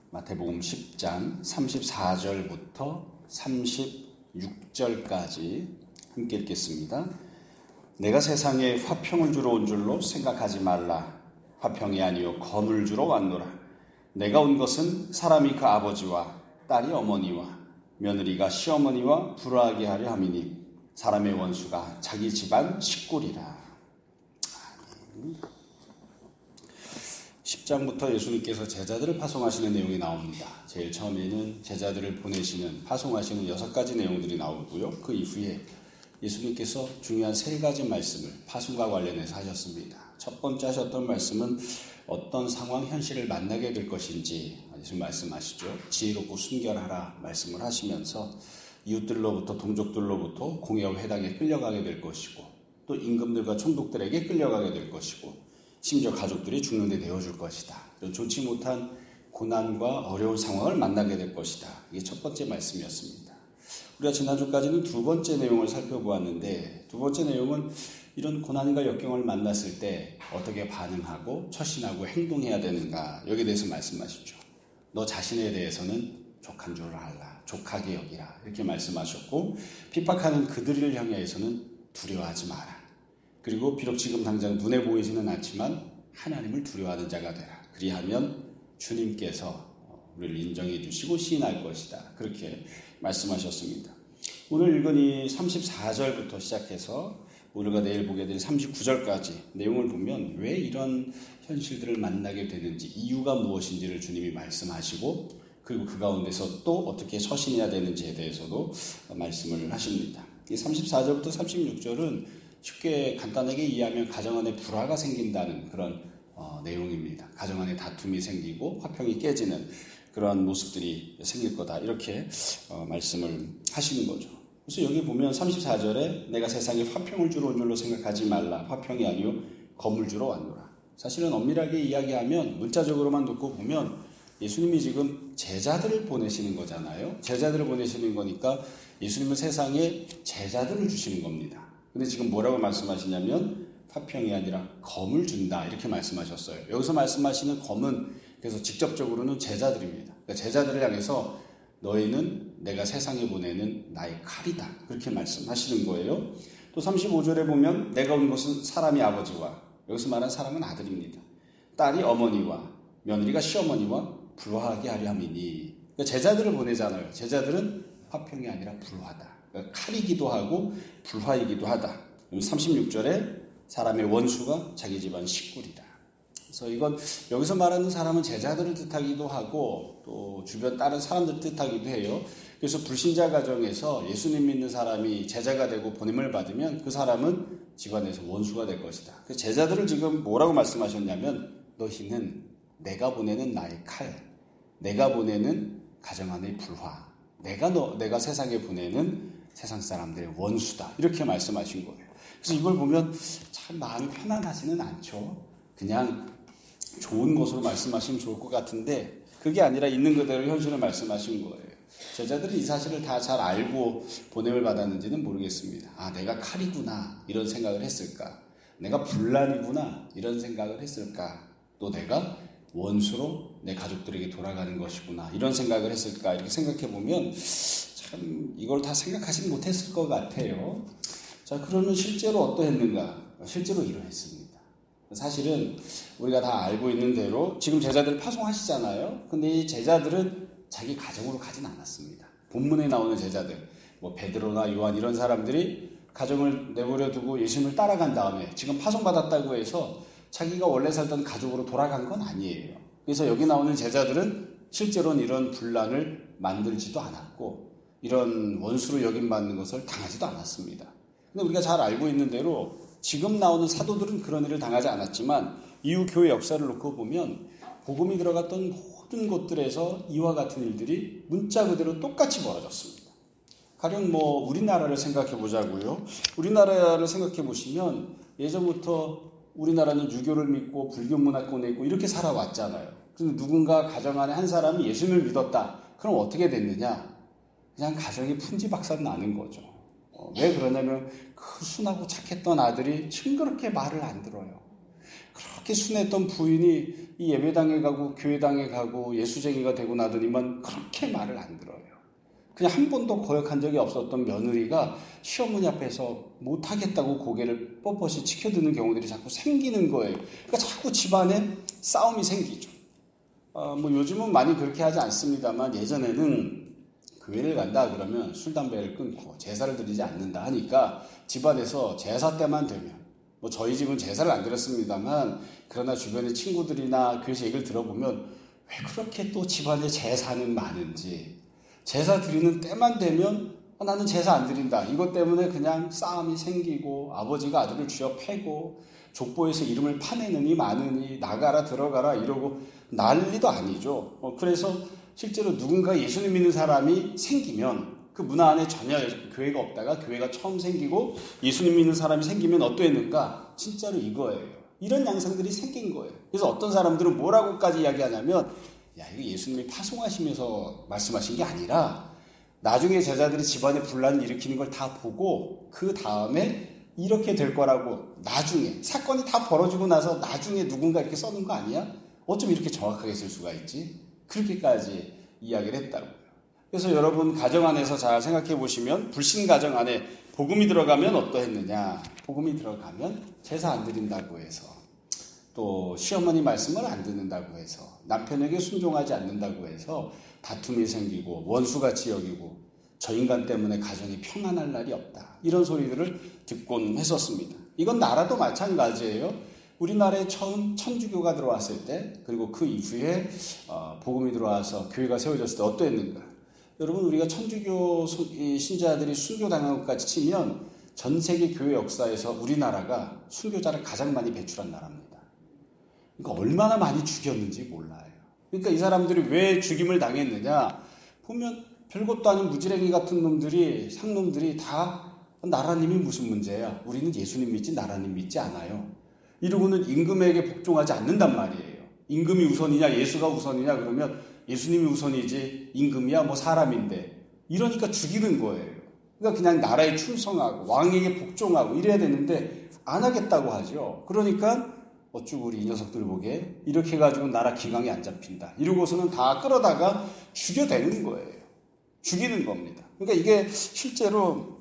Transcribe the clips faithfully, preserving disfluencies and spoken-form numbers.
마태복음 십 장 삼십사 절부터 삼십육 절까지 함께 읽겠습니다. 내가 세상에 화평을 주러 온 줄로 생각하지 말라. 화평이 아니요 검을 주러 왔노라. 내가 온 것은 사람이 그 아버지와 딸이 어머니와 며느리가 시어머니와 불화하게 하려 함이니 사람의 원수가 자기 집안 식구리라. 십 장부터 예수님께서 제자들을 파송하시는 내용이 나옵니다. 제일 처음에는 제자들을 보내시는, 파송하시는 여섯 가지 내용들이 나오고요. 그 이후에 예수님께서 중요한 세 가지 말씀을 파송과 관련해서 하셨습니다. 첫 번째 하셨던 말씀은 어떤 상황, 현실을 만나게 될 것인지 예수님 말씀하시죠. 지혜롭고 순결하라 말씀을 하시면서 이웃들로부터, 동족들로부터 공회와 회당에 끌려가게 될 것이고, 또 임금들과 총독들에게 끌려가게 될 것이고, 심지어 가족들이 죽는 데 되어줄 것이다. 좋지 못한 고난과 어려운 상황을 만나게 될 것이다. 이게 첫 번째 말씀이었습니다. 우리가 지난주까지는 두 번째 내용을 살펴보았는데, 두 번째 내용은 이런 고난과 역경을 만났을 때 어떻게 반응하고 처신하고 행동해야 되는가, 여기에 대해서 말씀하시죠. 너 자신에 대해서는 족한 줄 알라, 족하게 여기라, 이렇게 말씀하셨고, 핍박하는 그들을 향해서는 두려워하지 마라. 그리고 비록 지금 당장 눈에 보이지는 않지만 하나님을 두려워하는 자가 되라. 그리하면 주님께서 우리를 인정해 주시고 시인할 것이다. 그렇게 말씀하셨습니다. 오늘 읽은 이 삼십사 절부터 시작해서 우리가 내일 보게 될 삼십구 절까지 내용을 보면 왜 이런 현실들을 만나게 되는지, 이유가 무엇인지를 주님이 말씀하시고, 그리고 그 가운데서 또 어떻게 서신해야 되는지에 대해서도 말씀을 하십니다. 이 삼십사 절부터 삼십육 절은 쉽게 간단하게 이해하면 가정 안에 불화가 생긴다는 그런 어, 내용입니다. 가정 안에 다툼이 생기고 화평이 깨지는 그러한 모습들이 생길 거다, 이렇게 어, 말씀을 하시는 거죠. 그래서 여기 보면 삼십사 절에 내가 세상에 화평을 주러 온 줄로 생각하지 말라. 화평이 아니요 검을 주러 왔노라. 사실은 엄밀하게 이야기하면, 문자적으로만 놓고 보면 예수님이 지금 제자들을 보내시는 거잖아요. 제자들을 보내시는 거니까 예수님은 세상에 제자들을 주시는 겁니다. 근데 지금 뭐라고 말씀하시냐면 화평이 아니라 검을 준다, 이렇게 말씀하셨어요. 여기서 말씀하시는 검은 그래서 직접적으로는 제자들입니다. 그러니까 제자들을 향해서 너희는 내가 세상에 보내는 나의 칼이다, 그렇게 말씀하시는 거예요. 또 삼십오 절에 보면 내가 온 것은 사람이 아버지와, 여기서 말한 사람은 아들입니다. 딸이 어머니와 며느리가 시어머니와 불화하게 하려 함이니, 그러니까 제자들을 보내잖아요. 제자들은 화평이 아니라 불화다. 그러니까 칼이기도 하고 불화이기도 하다. 삼십육 절에 사람의 원수가 자기 집안 식구리다. 그래서 이건 여기서 말하는 사람은 제자들을 뜻하기도 하고 또 주변 다른 사람들 뜻하기도 해요. 그래서 불신자 가정에서 예수님 믿는 사람이 제자가 되고 보냄을 받으면 그 사람은 집안에서 원수가 될 것이다. 그래서 제자들을 지금 뭐라고 말씀하셨냐면 너희는 내가 보내는 나의 칼, 내가 보내는 가정 안의 불화, 내가 너, 내가 세상에 보내는 세상 사람들의 원수다, 이렇게 말씀하신 거예요. 그래서 이걸 보면 참 마음이 편안하지는 않죠. 그냥 좋은 것으로 말씀하시면 좋을 것 같은데 그게 아니라 있는 그대로 현실을 말씀하신 거예요. 제자들이 이 사실을 다 잘 알고 보냄을 받았는지는 모르겠습니다. 아, 내가 칼이구나, 이런 생각을 했을까? 내가 분란이구나, 이런 생각을 했을까? 또 내가 원수로 내 가족들에게 돌아가는 것이구나, 이런 생각을 했을까? 이렇게 생각해 보면 참 이걸 다 생각하지 못했을 것 같아요. 자, 그러면 실제로 어떠했는가? 실제로 이러했습니다. 사실은 우리가 다 알고 있는 대로 지금 제자들 파송하시잖아요. 근데 이 제자들은 자기 가정으로 가진 않았습니다. 본문에 나오는 제자들, 뭐 베드로나 요한 이런 사람들이 가정을 내버려 두고 예수님을 따라간 다음에 지금 파송받았다고 해서 자기가 원래 살던 가족으로 돌아간 건 아니에요. 그래서 여기 나오는 제자들은 실제로는 이런 분란을 만들지도 않았고 이런 원수로 여김받는 것을 당하지도 않았습니다. 근데 우리가 잘 알고 있는 대로 지금 나오는 사도들은 그런 일을 당하지 않았지만 이후 교회 역사를 놓고 보면 복음이 들어갔던 모든 곳들에서 이와 같은 일들이 문자 그대로 똑같이 벌어졌습니다. 가령 뭐 우리나라를 생각해 보자고요. 우리나라를 생각해 보시면 예전부터 우리나라는 유교를 믿고 불교 문화권에 있고 이렇게 살아왔잖아요. 그런데 누군가 가정 안에 한 사람이 예수님을 믿었다. 그럼 어떻게 됐느냐? 그냥 가정이 풍지박산 나는 거죠. 어, 왜 그러냐면 그 순하고 착했던 아들이 징그럽게 말을 안 들어요. 그렇게 순했던 부인이 이 예배당에 가고 교회당에 가고 예수쟁이가 되고 나더니만 그렇게 말을 안 들어요. 그냥 한 번도 거역한 적이 없었던 며느리가 시어머니 앞에서 못하겠다고 고개를 뻣뻣이 치켜드는 경우들이 자꾸 생기는 거예요. 그러니까 자꾸 집안에 싸움이 생기죠. 어, 뭐 요즘은 많이 그렇게 하지 않습니다만 예전에는 교회를 간다 그러면 술, 담배를 끊고 제사를 드리지 않는다 하니까 집안에서 제사 때만 되면, 뭐 저희 집은 제사를 안 드렸습니다만 그러나 주변의 친구들이나 교회에서 얘기를 들어보면 왜 그렇게 또 집안에 제사는 많은지, 제사 드리는 때만 되면 아, 나는 제사 안 드린다, 이것 때문에 그냥 싸움이 생기고 아버지가 아들을 쥐어 패고 족보에서 이름을 파내느니 마느니 나가라 들어가라 이러고 난리도 아니죠. 어, 그래서 실제로 누군가 예수님 믿는 사람이 생기면 그 문화 안에 전혀 교회가 없다가 교회가 처음 생기고 예수님 믿는 사람이 생기면 어떠했는가? 진짜로 이거예요. 이런 양상들이 생긴 거예요. 그래서 어떤 사람들은 뭐라고까지 이야기하냐면, 야, 이거 예수님이 파송하시면서 말씀하신 게 아니라 나중에 제자들이 집안에 분란을 일으키는 걸 다 보고 그 다음에 이렇게 될 거라고, 나중에 사건이 다 벌어지고 나서 나중에 누군가 이렇게 써놓은 거 아니야? 어쩜 이렇게 정확하게 쓸 수가 있지? 그렇게까지 이야기를 했다고요. 그래서 여러분 가정 안에서 잘 생각해 보시면 불신 가정 안에 복음이 들어가면 어떠했느냐? 복음이 들어가면 제사 안 드린다고 해서, 또 시어머니 말씀을 안 듣는다고 해서, 남편에게 순종하지 않는다고 해서 다툼이 생기고 원수같이 여기고 저 인간 때문에 가정이 평안할 날이 없다, 이런 소리들을 듣곤 했었습니다. 이건 나라도 마찬가지예요. 우리나라에 처음 천주교가 들어왔을 때, 그리고 그 이후에 복음이 들어와서 교회가 세워졌을 때 어떠했는가? 여러분, 우리가 천주교 신자들이 순교당한 것까지 치면 전 세계 교회 역사에서 우리나라가 순교자를 가장 많이 배출한 나라입니다. 그러니까 얼마나 많이 죽였는지 몰라요. 그러니까 이 사람들이 왜 죽임을 당했느냐? 보면 별것도 아닌 무지랭이 같은 놈들이, 상놈들이 다 나라님이 무슨 문제야? 우리는 예수님 믿지 나라님 믿지 않아요. 이러고는 임금에게 복종하지 않는단 말이에요. 임금이 우선이냐 예수가 우선이냐 그러면 예수님이 우선이지 임금이야 뭐 사람인데, 이러니까 죽이는 거예요. 그러니까 그냥 나라에 충성하고 왕에게 복종하고 이래야 되는데 안 하겠다고 하죠. 그러니까 어쩌고 우리 이 녀석들 보기에 이렇게 해가지고 나라 기강이 안 잡힌다, 이러고서는 다 끌어다가 죽여대는 거예요. 죽이는 겁니다. 그러니까 이게 실제로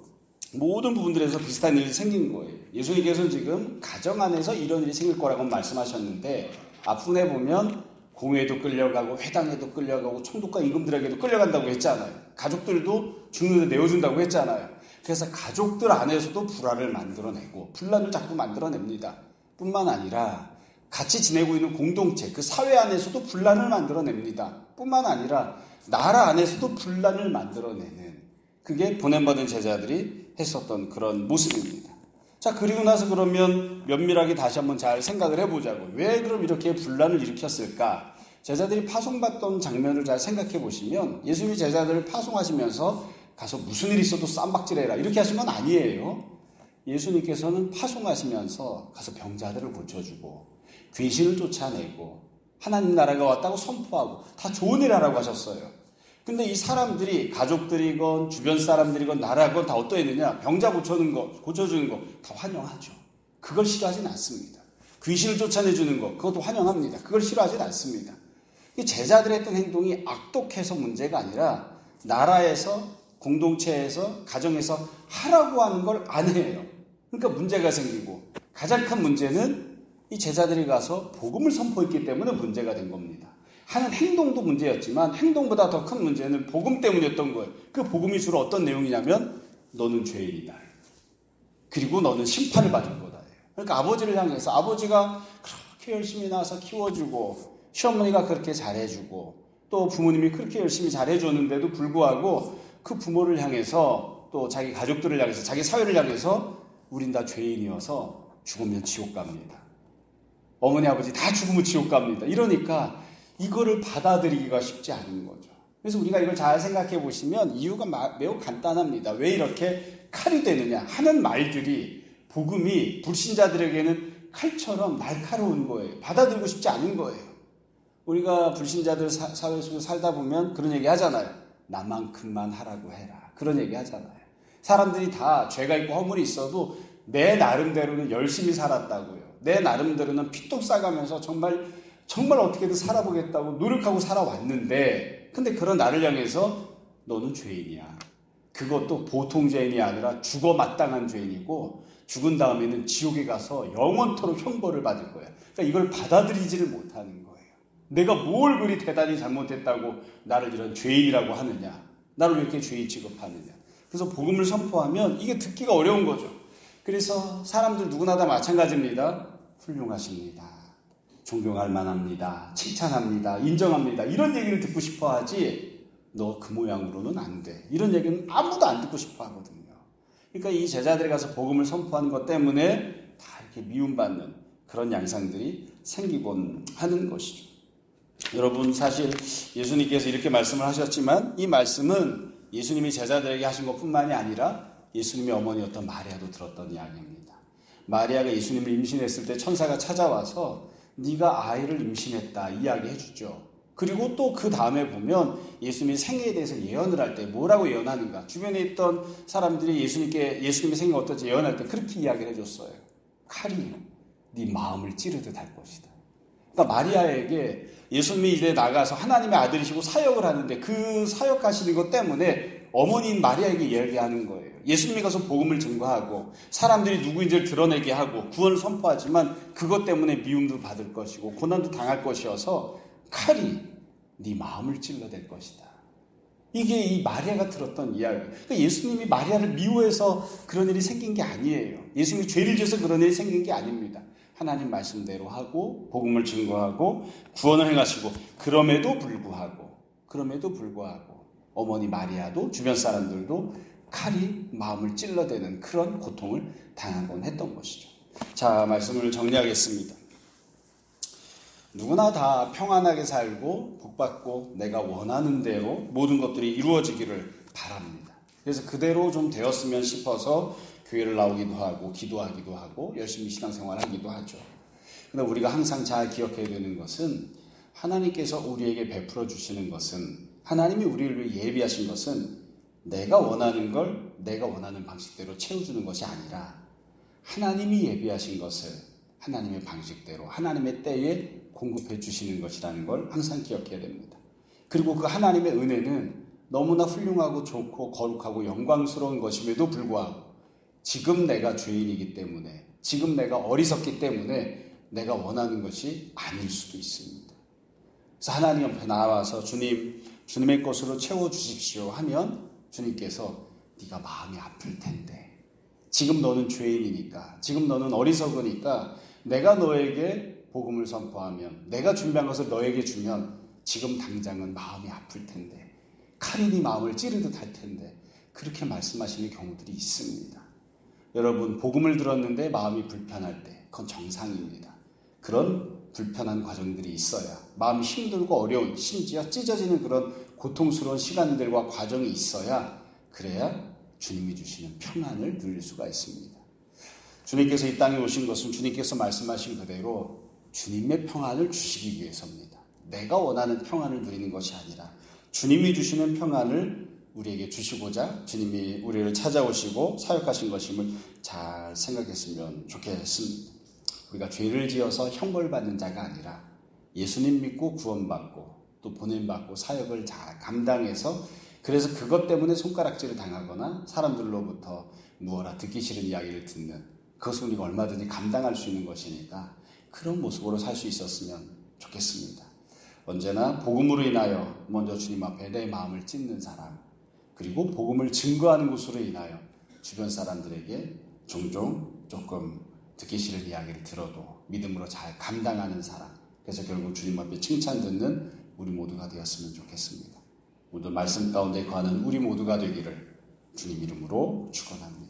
모든 부분들에서 비슷한 일이 생긴 거예요. 예수님께서는 지금 가정 안에서 이런 일이 생길 거라고 말씀하셨는데, 앞분에 보면 공회도 끌려가고 회당에도 끌려가고 총독과 임금들에게도 끌려간다고 했잖아요. 가족들도 죽는데 내어준다고 했잖아요. 그래서 가족들 안에서도 불화를 만들어내고 분란을 자꾸 만들어냅니다. 뿐만 아니라 같이 지내고 있는 공동체, 그 사회 안에서도 분란을 만들어냅니다. 뿐만 아니라 나라 안에서도 분란을 만들어내는, 그게 보냄받은 제자들이 했었던 그런 모습입니다. 자, 그리고 나서 그러면 면밀하게 다시 한번 잘 생각을 해보자고. 왜 그럼 이렇게 분란을 일으켰을까? 제자들이 파송받던 장면을 잘 생각해 보시면, 예수님이 제자들을 파송하시면서 가서 무슨 일이 있어도 쌈박질해라 이렇게 하신 건 아니에요. 예수님께서는 파송하시면서 가서 병자들을 고쳐주고 귀신을 쫓아내고 하나님 나라가 왔다고 선포하고 다 좋은 일 하라고 하셨어요. 근데 이 사람들이, 가족들이건 주변 사람들이건 나라건 다 어떠했느냐? 병자 고쳐주는 거, 고쳐주는 거 다 환영하죠. 그걸 싫어하진 않습니다. 귀신을 쫓아내주는 거, 그것도 환영합니다. 그걸 싫어하진 않습니다. 이 제자들의 했던 행동이 악독해서 문제가 아니라 나라에서, 공동체에서, 가정에서 하라고 하는 걸 안 해요. 그러니까 문제가 생기고, 가장 큰 문제는 이 제자들이 가서 복음을 선포했기 때문에 문제가 된 겁니다. 하는 행동도 문제였지만 행동보다 더 큰 문제는 복음 때문이었던 거예요. 그 복음이 주로 어떤 내용이냐면 너는 죄인이다, 그리고 너는 심판을 받을 거다. 그러니까 아버지를 향해서, 아버지가 그렇게 열심히 낳아서 키워주고 시어머니가 그렇게 잘해주고 또 부모님이 그렇게 열심히 잘해줬는데도 불구하고 그 부모를 향해서, 또 자기 가족들을 향해서, 자기 사회를 향해서 우린 다 죄인이어서 죽으면 지옥 갑니다. 어머니 아버지 다 죽으면 지옥 갑니다. 이러니까 이거를 받아들이기가 쉽지 않은 거죠. 그래서 우리가 이걸 잘 생각해 보시면 이유가 매우 간단합니다. 왜 이렇게 칼이 되느냐 하는 말들이, 복음이 불신자들에게는 칼처럼 날카로운 거예요. 받아들이고 싶지 않은 거예요. 우리가 불신자들 사, 사회 속에 살다 보면 그런 얘기 하잖아요. 나만큼만 하라고 해라, 그런 얘기 하잖아요. 사람들이 다 죄가 있고 허물이 있어도 내 나름대로는 열심히 살았다고요. 내 나름대로는 피똥 싸가면서 정말 정말 어떻게든 살아보겠다고 노력하고 살아왔는데, 근데 그런 나를 향해서 너는 죄인이야. 그것도 보통 죄인이 아니라 죽어 마땅한 죄인이고, 죽은 다음에는 지옥에 가서 영원토록 형벌을 받을 거야. 그러니까 이걸 받아들이지를 못하는 거예요. 내가 뭘 그리 대단히 잘못했다고 나를 이런 죄인이라고 하느냐, 나를 왜 이렇게 죄인 취급하느냐. 그래서 복음을 선포하면 이게 듣기가 어려운 거죠. 그래서 사람들 누구나 다 마찬가지입니다. 훌륭하십니다. 존경할 만합니다. 칭찬합니다. 인정합니다. 이런 얘기를 듣고 싶어 하지, 너 그 모양으로는 안 돼. 이런 얘기는 아무도 안 듣고 싶어 하거든요. 그러니까 이 제자들이 가서 복음을 선포하는 것 때문에 다 이렇게 미움받는 그런 양상들이 생기곤 하는 것이죠. 여러분, 사실 예수님께서 이렇게 말씀을 하셨지만 이 말씀은 예수님이 제자들에게 하신 것뿐만이 아니라 예수님의 어머니였던 마리아도 들었던 이야기입니다. 마리아가 예수님을 임신했을 때 천사가 찾아와서 네가 아이를 임신했다 이야기해 주죠. 그리고 또 그 다음에 보면 예수님의 생애에 대해서 예언을 할 때 뭐라고 예언하는가, 주변에 있던 사람들이 예수님께 예수님의 생애가 어떨지 예언할 때 그렇게 이야기를 해줬어요. 칼이 네 마음을 찌르듯 할 것이다. 그러니까 마리아에게 예수님이 이제 나가서 하나님의 아들이시고 사역을 하는데 그 사역하시는 것 때문에 어머니인 마리아에게 이야기하는 거예요. 예수님이 가서 복음을 증거하고 사람들이 누구인지를 드러내게 하고 구원을 선포하지만 그것 때문에 미움도 받을 것이고 고난도 당할 것이어서 칼이 네 마음을 찔러댈 것이다. 이게 이 마리아가 들었던 이야기. 그러니까 예수님이 마리아를 미워해서 그런 일이 생긴 게 아니에요. 예수님이 죄를 지어서 그런 일이 생긴 게 아닙니다. 하나님 말씀대로 하고 복음을 증거하고 구원을 행하시고, 그럼에도 불구하고 그럼에도 불구하고 어머니 마리아도 주변 사람들도 칼이 마음을 찔러대는 그런 고통을 당하곤 했던 것이죠. 자, 말씀을 정리하겠습니다. 누구나 다 평안하게 살고 복받고 내가 원하는 대로 모든 것들이 이루어지기를 바랍니다. 그래서 그대로 좀 되었으면 싶어서 교회를 나오기도 하고 기도하기도 하고 열심히 신앙생활하기도 하죠. 그런데 우리가 항상 잘 기억해야 되는 것은 하나님께서 우리에게 베풀어 주시는 것은, 하나님이 우리를 위해 예비하신 것은 내가 원하는 걸 내가 원하는 방식대로 채워주는 것이 아니라 하나님이 예비하신 것을 하나님의 방식대로 하나님의 때에 공급해 주시는 것이라는 걸 항상 기억해야 됩니다. 그리고 그 하나님의 은혜는 너무나 훌륭하고 좋고 거룩하고 영광스러운 것임에도 불구하고 지금 내가 죄인이기 때문에, 지금 내가 어리석기 때문에 내가 원하는 것이 아닐 수도 있습니다. 그래서 하나님 옆에 나와서 주님, 주님의 것으로 채워주십시오 하면 주님께서 네가 마음이 아플 텐데, 지금 너는 죄인이니까, 지금 너는 어리석으니까 내가 너에게 복음을 선포하면, 내가 준비한 것을 너에게 주면 지금 당장은 마음이 아플 텐데, 칼이 네 마음을 찌르듯 할 텐데, 그렇게 말씀하시는 경우들이 있습니다. 여러분, 복음을 들었는데 마음이 불편할 때 그건 정상입니다. 그런 불편한 과정들이 있어야, 마음이 힘들고 어려운, 심지어 찢어지는 그런 고통스러운 시간들과 과정이 있어야, 그래야 주님이 주시는 평안을 누릴 수가 있습니다. 주님께서 이 땅에 오신 것은 주님께서 말씀하신 그대로 주님의 평안을 주시기 위해서입니다. 내가 원하는 평안을 누리는 것이 아니라 주님이 주시는 평안을 우리에게 주시고자 주님이 우리를 찾아오시고 사역하신 것임을 잘 생각했으면 좋겠습니다. 우리가 죄를 지어서 형벌받는 자가 아니라 예수님 믿고 구원받고 또 보냄받고 사역을 잘 감당해서, 그래서 그것 때문에 손가락질을 당하거나 사람들로부터 무어라 듣기 싫은 이야기를 듣는, 그것은 우리가 얼마든지 감당할 수 있는 것이니까 그런 모습으로 살 수 있었으면 좋겠습니다. 언제나 복음으로 인하여 먼저 주님 앞에 내 마음을 찢는 사람, 그리고 복음을 증거하는 것으로 인하여 주변 사람들에게 종종 조금 듣기 싫은 이야기를 들어도 믿음으로 잘 감당하는 사람, 그래서 결국 주님 앞에 칭찬 듣는 우리 모두가 되었으면 좋겠습니다. 오늘 말씀 가운데 거하는 우리 모두가 되기를 주님 이름으로 축원합니다.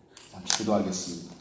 기도하겠습니다.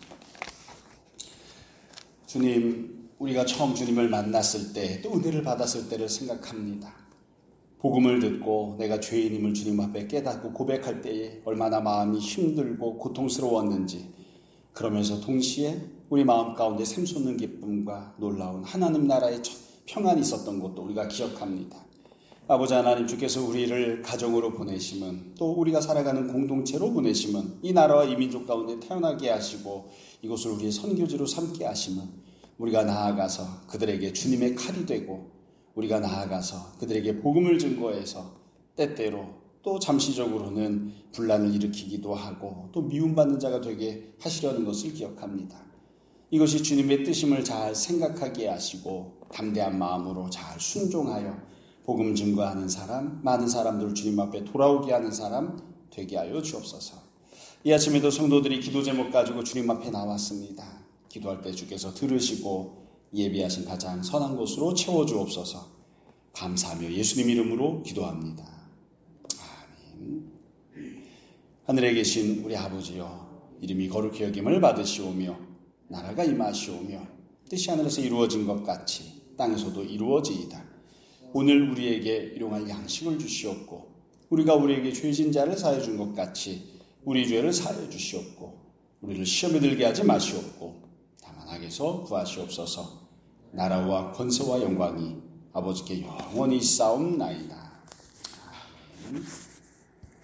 주님, 우리가 처음 주님을 만났을 때 또 은혜를 받았을 때를 생각합니다. 복음을 듣고 내가 죄인임을 주님 앞에 깨닫고 고백할 때에 얼마나 마음이 힘들고 고통스러웠는지, 그러면서 동시에 우리 마음 가운데 샘솟는 기쁨과 놀라운 하나님 나라의 평안이 있었던 것도 우리가 기억합니다. 아버지 하나님, 주께서 우리를 가정으로 보내심은, 또 우리가 살아가는 공동체로 보내심은, 이 나라와 이 민족 가운데 태어나게 하시고 이곳을 우리의 선교지로 삼게 하심은 우리가 나아가서 그들에게 주님의 칼이 되고 우리가 나아가서 그들에게 복음을 증거해서 때때로 또 잠시적으로는 분란을 일으키기도 하고 또 미움받는 자가 되게 하시려는 것을 기억합니다. 이것이 주님의 뜻임을 잘 생각하게 하시고 담대한 마음으로 잘 순종하여 복음 증거하는 사람, 많은 사람들을 주님 앞에 돌아오게 하는 사람 되게 하여 주옵소서. 이 아침에도 성도들이 기도 제목 가지고 주님 앞에 나왔습니다. 기도할 때 주께서 들으시고 예비하신 가장 선한 곳으로 채워주옵소서. 감사하며 예수님 이름으로 기도합니다. 아멘. 하늘에 계신 우리 아버지여, 이름이 거룩히 여김을 받으시오며 나라가 임하시오며 뜻이 하늘에서 이루어진 것 같이 땅에서도 이루어지이다. 오늘 우리에게 일용할 양식을 주시옵고 우리가 우리에게 죄진 자를 사하여 준 것 같이 우리 죄를 사하여 주시옵고 우리를 시험에 들게 하지 마시옵고 다만 악에서 구하시옵소서. 나라와 권세와 영광이 아버지께 영원히 있사옵나이다. 아멘.